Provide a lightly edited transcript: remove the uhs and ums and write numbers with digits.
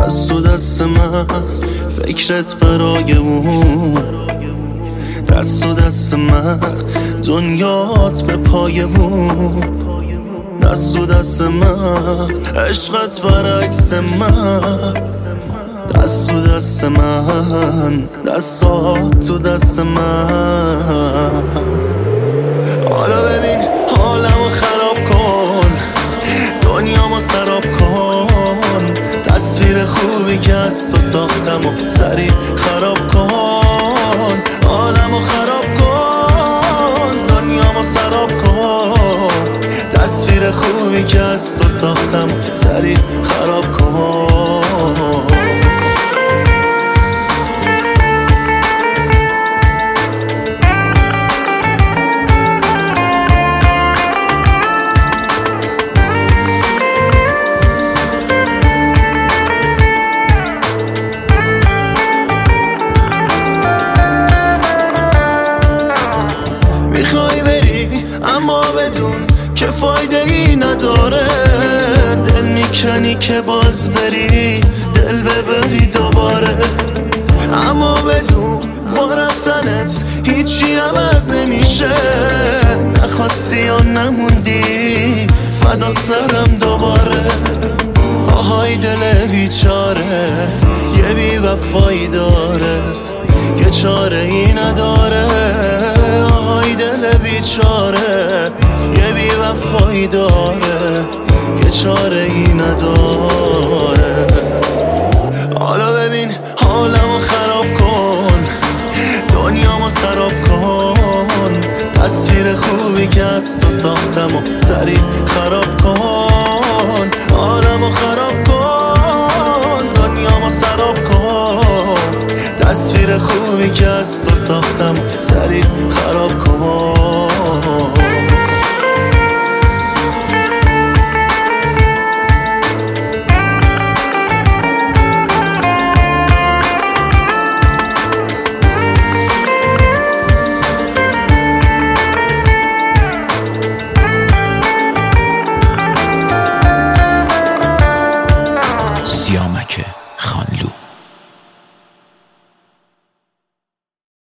دست و دست من فکرت برایمون، دست و دست من دنیات به پایمون، دست و دست من عشقت برعکس من، دست و دست من دستات تو دست من. حالا ببین حالمو خراب کن، دنیامو سراب کن، تصویر خوبی که از تو ساختم و سریع خراب کن. حالمو خراب کن، دنیامو سراب کن، تصویر خوبی که از تو ساختم و سریع خراب کن. میخوای بری اما بدون که فایده ای نداره، دل میکنی که باز بری دل ببری دوباره، اما بدون با رفتنت هیچی عوض نمیشه، نخواستی و نموندی فدا سرم دوباره. آهای دل بیچاره یه بی وفایی داره که چاره ای نداره، آهای دل بیچاره یه بی وفایی داره که چاره ای نداره.